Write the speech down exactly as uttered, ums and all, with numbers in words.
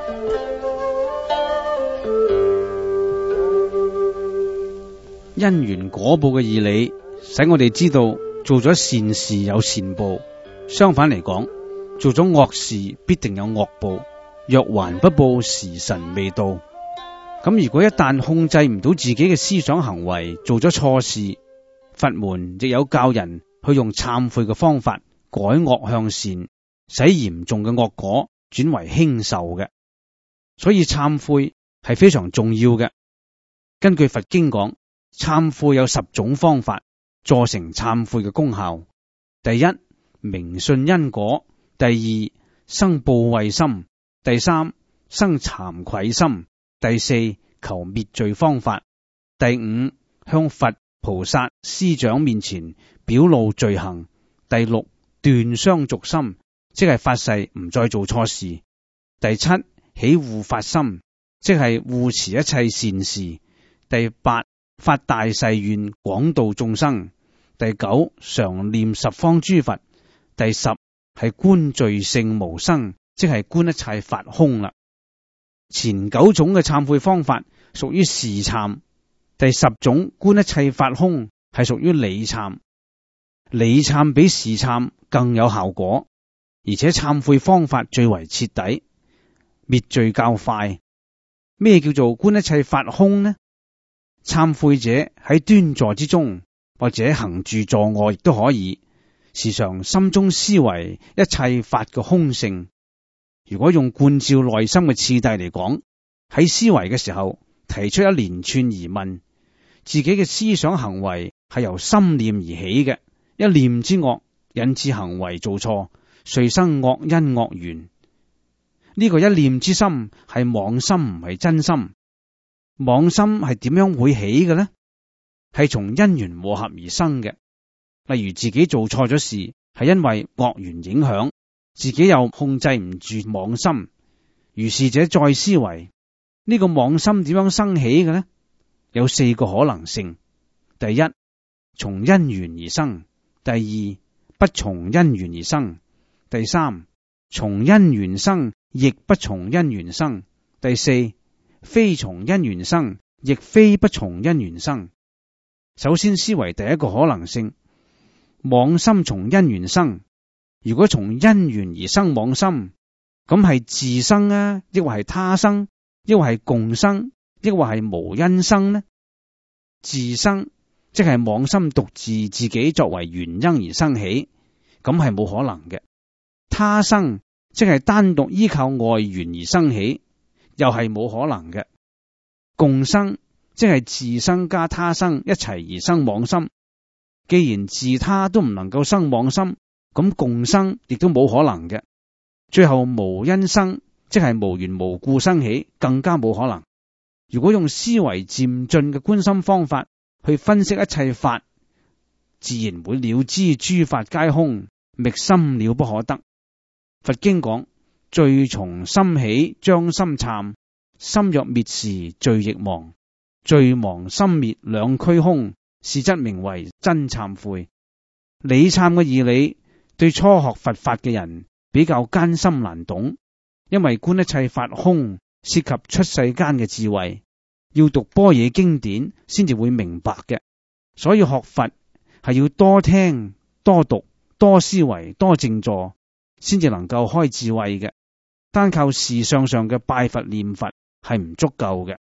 因緣果報嘅義理，使我哋知道做咗善事有善報，相反嚟講，做咗惡事必定有惡報，若還不報，時辰未到。咁如果一旦控制唔到自己嘅思想行為，做咗錯事，佛門亦有教人去用懺悔嘅方法改惡向善，使嚴重嘅惡果轉為輕受嘅。所以懺悔係非常重要嘅。根據佛經講，懺悔有十種方法助成懺悔嘅功效。第一，明信因果；第二，生怖畏心；第三，生慚愧心；第四，求滅罪方法；第五，向佛菩薩師長面前表露罪行；第六，斷相續心，即係發誓唔再做錯事；第七，起護法心，即係護持一切善事；第八，發大誓願廣度眾生；第九，常念十方諸佛；第十，係觀罪性無生，即係觀一切法空啦。前九種嘅懺悔方法屬於事懺，第十種觀一切法空係屬於理懺。理懺比事懺更有效果，而且懺悔方法最為徹底，滅罪較快。咩叫做觀一切法空呢？懺悔者喺端坐之中，或者行住坐臥亦都可以，時常心中思維一切法嘅空性。如果用觀照內心嘅次第嚟講，喺思維嘅時候提出一連串疑問，自己嘅思想行為係由心念而起嘅，一念之惡引致行為做錯，遂生惡因惡緣。呢、這個一念之心係妄心，唔係真心。妄心係點樣會起嘅呢？係從因緣和合而生嘅。例如自己做錯咗事，係因為惡緣影響，自己又控制唔住妄心，如是者再思維，呢、這個妄心點樣生起嘅呢？有四個可能性：第一，從因緣而生；第二，不從因緣而生；第三，從因緣生亦不從因緣生；第四，非從因緣生亦非不從因緣生。首先思維第一個可能性，妄心從因緣生。如果從因緣而生妄心，咁係自生啊，抑或係他生，抑或係共生，抑或係無因生呢？自生即係妄心獨自自己作為原因而生起，咁係冇可能嘅。他生即係單獨依靠外緣而生起，又係冇可能嘅。共生即係自生加他生一齊而生妄心，既然自他都唔能夠生妄心，咁共生亦都冇可能嘅。最後無因生即係無緣無故生起，更加冇可能。如果用思維漸進嘅觀心方法去分析一切法，自然會了知諸法皆空，覓心了不可得。佛經講，罪從心起，將心懺，心若滅時，罪亦亡。罪亡心滅兩俱空，是則名為真懺悔。理懺嘅義理對初學佛法嘅人比較艱深難懂，因為觀一切法空涉及出世間嘅智慧，要讀般若經典先至會明白嘅。所以學佛係要多聽、多讀、多思維、多靜坐，先至能夠開智慧嘅。單靠事相上嘅拜佛念佛係唔足夠嘅。